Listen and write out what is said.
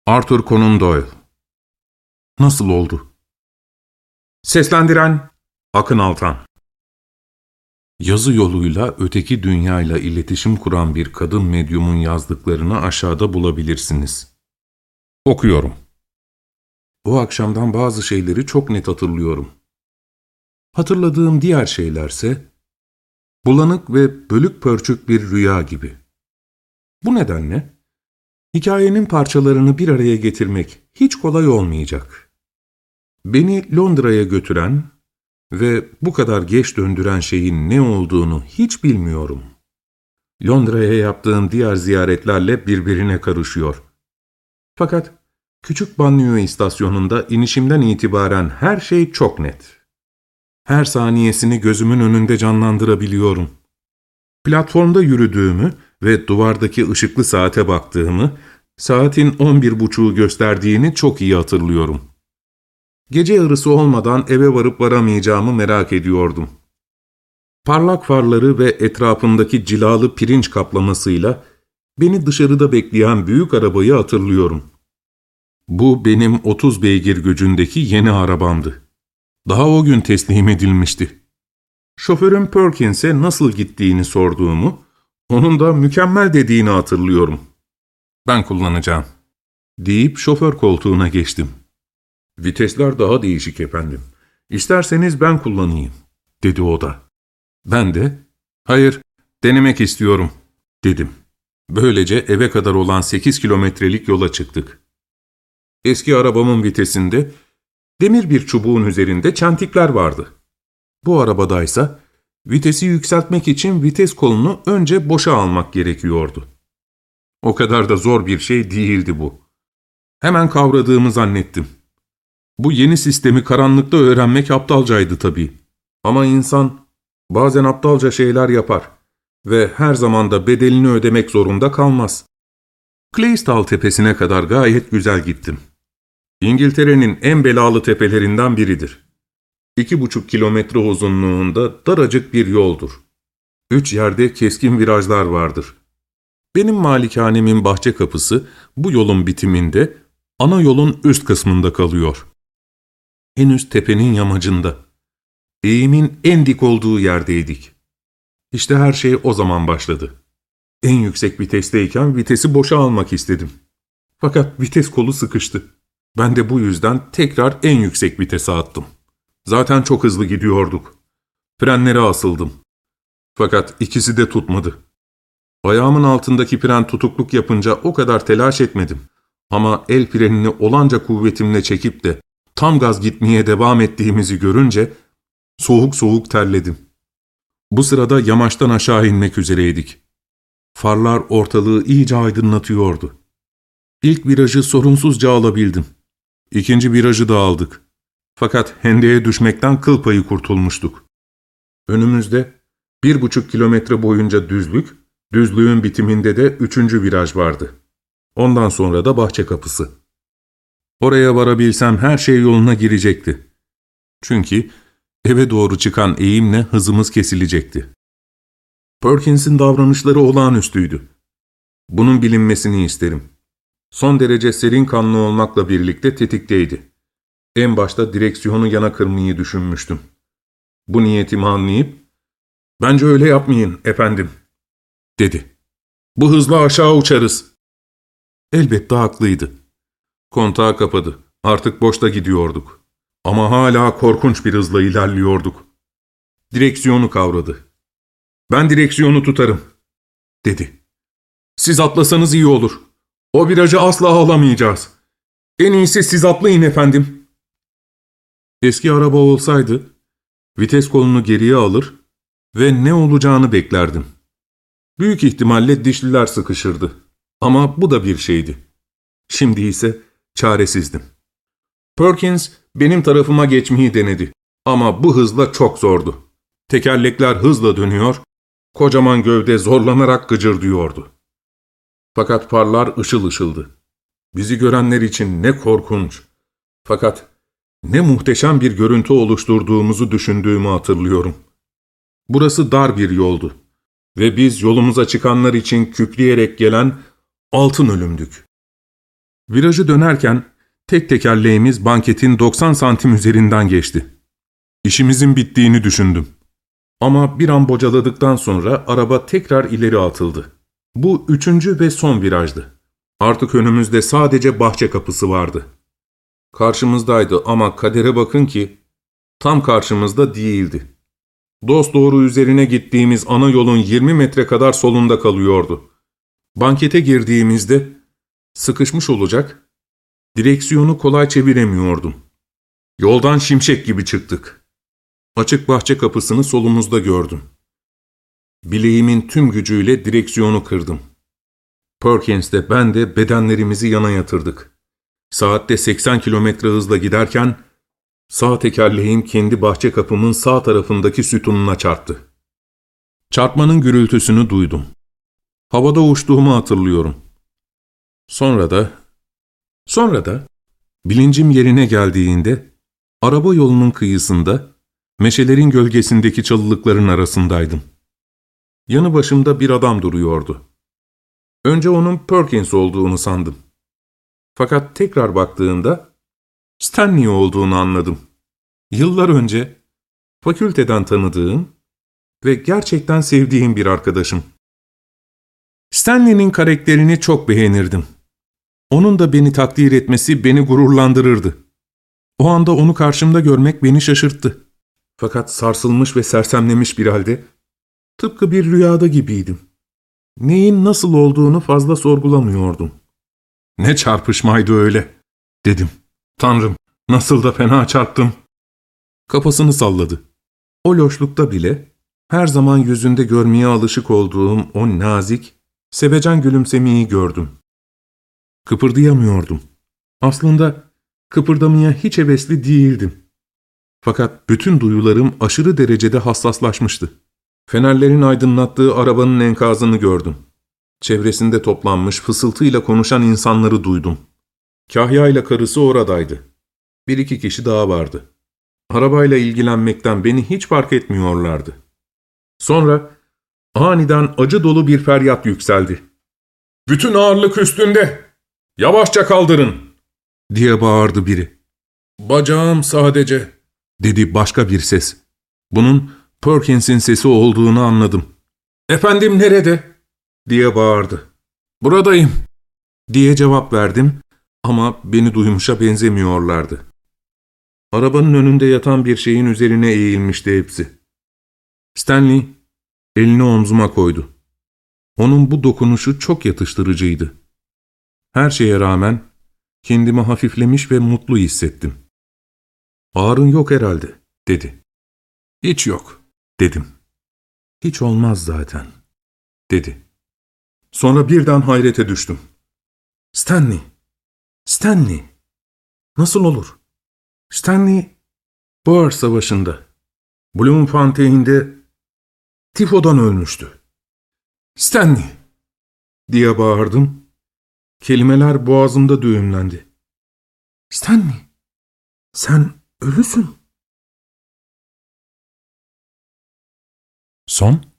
Arthur Conan Doyle. Nasıl oldu? Seslendiren Akın Altan. Yazı yoluyla öteki dünyayla iletişim kuran bir kadın medyumun yazdıklarını aşağıda bulabilirsiniz. Okuyorum. O akşamdan bazı şeyleri çok net hatırlıyorum. Hatırladığım diğer şeylerse bulanık ve bölük pörçük bir rüya gibi. Bu nedenle hikayenin parçalarını bir araya getirmek hiç kolay olmayacak. Beni Londra'ya götüren ve bu kadar geç döndüren şeyin ne olduğunu hiç bilmiyorum. Londra'ya yaptığım diğer ziyaretlerle birbirine karışıyor. Fakat küçük banliyö istasyonunda inişimden itibaren her şey çok net. Her saniyesini gözümün önünde canlandırabiliyorum. Platformda yürüdüğümü ve duvardaki ışıklı saate baktığımı, saatin 11.30'u gösterdiğini çok iyi hatırlıyorum. Gece yarısı olmadan eve varıp varamayacağımı merak ediyordum. Parlak farları ve etrafındaki cilalı pirinç kaplamasıyla beni dışarıda bekleyen büyük arabayı hatırlıyorum. Bu benim 30 beygir gücündeki yeni arabamdı. Daha o gün teslim edilmişti. Şoförün Perkins'e nasıl gittiğini sorduğumu, onun da mükemmel dediğini hatırlıyorum. "Ben kullanacağım," deyip şoför koltuğuna geçtim. "Vitesler daha değişik efendim. İsterseniz ben kullanayım," dedi o da. Ben de, "Hayır, denemek istiyorum," dedim. Böylece eve kadar olan 8 kilometrelik yola çıktık. Eski arabamın vitesinde demir bir çubuğun üzerinde çentikler vardı. Bu arabadaysa vitesi yükseltmek için vites kolunu önce boşa almak gerekiyordu. O kadar da zor bir şey değildi bu. Hemen kavradığımı zannettim. Bu yeni sistemi karanlıkta öğrenmek aptalcaydı tabii. Ama insan bazen aptalca şeyler yapar ve her zaman da bedelini ödemek zorunda kalmaz. Claystal tepesine kadar gayet güzel gittim. İngiltere'nin en belalı tepelerinden biridir. 2,5 kilometre uzunluğunda daracık bir yoldur. 3 yerde keskin virajlar vardır. Benim malikanemin bahçe kapısı bu yolun bitiminde, ana yolun üst kısmında kalıyor. Henüz tepenin yamacında. Eğimin en dik olduğu yerdeydik. İşte her şey o zaman başladı. En yüksek vitesteyken vitesi boşa almak istedim. Fakat vites kolu sıkıştı. Ben de bu yüzden tekrar en yüksek vitese attım. Zaten çok hızlı gidiyorduk. Frenlere asıldım. Fakat ikisi de tutmadı. Ayağımın altındaki fren tutukluk yapınca o kadar telaş etmedim. Ama el frenini olanca kuvvetimle çekip de tam gaz gitmeye devam ettiğimizi görünce soğuk soğuk terledim. Bu sırada yamaçtan aşağı inmek üzereydik. Farlar ortalığı iyice aydınlatıyordu. İlk virajı sorunsuzca alabildim. İkinci virajı da aldık. Fakat hendeye düşmekten kıl payı kurtulmuştuk. Önümüzde 1,5 kilometre boyunca düzlük, düzlüğün bitiminde de 3. viraj vardı. Ondan sonra da bahçe kapısı. Oraya varabilsem her şey yoluna girecekti. Çünkü eve doğru çıkan eğimle hızımız kesilecekti. Perkins'in davranışları olağanüstüydü. Bunun bilinmesini isterim. Son derece serin kanlı olmakla birlikte tetikteydi. En başta direksiyonu yana kırmayı düşünmüştüm. Bu niyetimi anlayıp, "Bence öyle yapmayın efendim," dedi. "Bu hızla aşağı uçarız." Elbette haklıydı. Kontağı kapadı. Artık boşta gidiyorduk. Ama hala korkunç bir hızla ilerliyorduk. Direksiyonu kavradı. "Ben direksiyonu tutarım," dedi. "Siz atlasanız iyi olur. O virajı asla alamayacağız. En iyisi siz atlayın efendim." Eski araba olsaydı, vites kolunu geriye alır ve ne olacağını beklerdim. Büyük ihtimalle dişliler sıkışırdı. Ama bu da bir şeydi. Şimdi ise çaresizdim. Perkins benim tarafıma geçmeyi denedi. Ama bu hızla çok zordu. Tekerlekler hızla dönüyor, kocaman gövde zorlanarak gıcırdıyordu. Fakat farlar ışıl ışıldı. Bizi görenler için ne korkunç, fakat ne muhteşem bir görüntü oluşturduğumuzu düşündüğümü hatırlıyorum. Burası dar bir yoldu ve biz yolumuza çıkanlar için kükreyerek gelen altın ölümdük. Virajı dönerken tek tekerleğimiz banketin 90 santim üzerinden geçti. İşimizin bittiğini düşündüm. Ama bir an bocaladıktan sonra araba tekrar ileri atıldı. Bu 3. ve son virajdı. Artık önümüzde sadece bahçe kapısı vardı. Karşımızdaydı ama kadere bakın ki tam karşımızda değildi. Dosdoğru üzerine gittiğimiz ana yolun 20 metre kadar solunda kalıyordu. Bankete girdiğimizde sıkışmış olacak, direksiyonu kolay çeviremiyordum. Yoldan şimşek gibi çıktık. Açık bahçe kapısını solumuzda gördüm. Bileğimin tüm gücüyle direksiyonu kırdım. Perkins de ben de bedenlerimizi yana yatırdık. Saatte 80 kilometre hızla giderken sağ tekerleğim kendi bahçe kapımın sağ tarafındaki sütununa çarptı. Çarpmanın gürültüsünü duydum. Havada uçtuğumu hatırlıyorum. Sonra da bilincim yerine geldiğinde araba yolunun kıyısında meşelerin gölgesindeki çalılıkların arasındaydım. Yanı başımda bir adam duruyordu. Önce onun Perkins olduğunu sandım. Fakat tekrar baktığımda Stanley olduğunu anladım. Yıllar önce fakülteden tanıdığım ve gerçekten sevdiğim bir arkadaşım. Stanley'nin karakterini çok beğenirdim. Onun da beni takdir etmesi beni gururlandırırdı. O anda onu karşımda görmek beni şaşırttı. Fakat sarsılmış ve sersemlemiş bir halde, tıpkı bir rüyada gibiydim. Neyin nasıl olduğunu fazla sorgulamıyordum. "Ne çarpışmaydı öyle," dedim. "Tanrım, nasıl da fena çarptım." Kafasını salladı. O loşlukta bile her zaman yüzünde görmeye alışık olduğum o nazik, sevecen gülümsemeyi gördüm. Kıpırdayamıyordum. Aslında kıpırdamaya hiç hevesli değildim. Fakat bütün duyularım aşırı derecede hassaslaşmıştı. Fenerlerin aydınlattığı arabanın enkazını gördüm. Çevresinde toplanmış fısıltıyla konuşan insanları duydum. Kahya ile karısı oradaydı. 1-2 kişi daha vardı. Arabayla ilgilenmekten beni hiç fark etmiyorlardı. Sonra aniden acı dolu bir feryat yükseldi. "Bütün ağırlık üstünde! Yavaşça kaldırın!" diye bağırdı biri. "Bacağım sadece," dedi başka bir ses. Bunun Perkins'in sesi olduğunu anladım. "Efendim nerede?" diye bağırdı. "Buradayım," diye cevap verdim ama beni duymuşa benzemiyorlardı. Arabanın önünde yatan bir şeyin üzerine eğilmişti hepsi. Stanley elini omzuma koydu. Onun bu dokunuşu çok yatıştırıcıydı. Her şeye rağmen kendimi hafiflemiş ve mutlu hissettim. "Ağrın yok herhalde," dedi. "Hiç yok," dedim. "Hiç olmaz zaten," dedi. Sonra birden hayrete düştüm. Stanley, nasıl olur? Stanley, Boer Savaşı'nda, Bloemfontein'de tifodan ölmüştü. "Stanley!" diye bağırdım. Kelimeler boğazımda düğümlendi. "Stanley, sen ölüsün." Son